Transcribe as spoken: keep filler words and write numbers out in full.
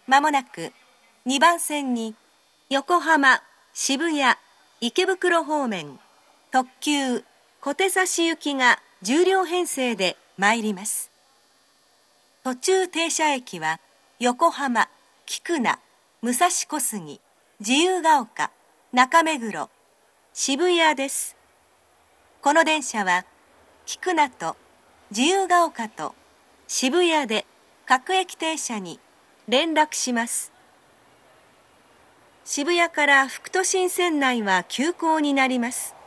まもなくにばん線に横浜、渋谷、池袋方面特急小手指行きがじゅう両編成で参ります。途中停車駅は横浜、菊名、武蔵小杉、自由が丘、中目黒、渋谷です。この電車は菊名と自由が丘と渋谷で各駅停車に連絡します。渋谷から副都心線内は急行になります。